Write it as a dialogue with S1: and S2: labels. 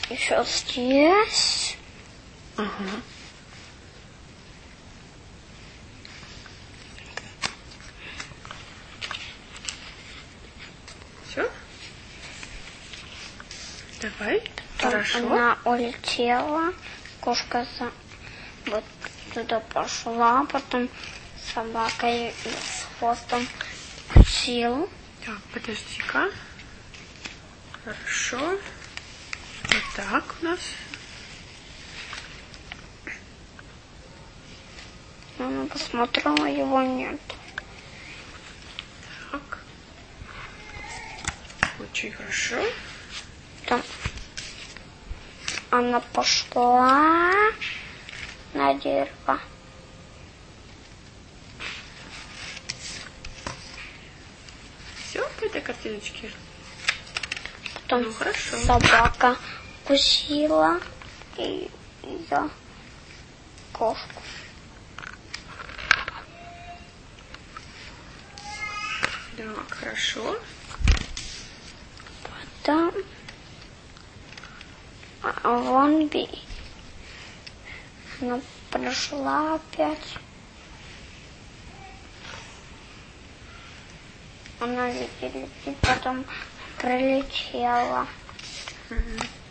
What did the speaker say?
S1: еще здесь.
S2: Ага. Все? Давай.
S1: Потом
S2: Хорошо.
S1: она улетела. Кошка вот туда пошла. Потом собака с хвостом сел.
S2: Так, подожди-ка. Хорошо. Вот так у нас.
S1: Она посмотрела, его нет.
S2: Так. Очень хорошо.
S1: Там она пошла на дерево.
S2: Все по этой картиночке?
S1: Потом
S2: Ну, хорошо.
S1: собака укусила ее кошку.
S2: Так, хорошо.
S1: Потом вон она прошла опять. Она летит, потом пролетела.
S2: Угу.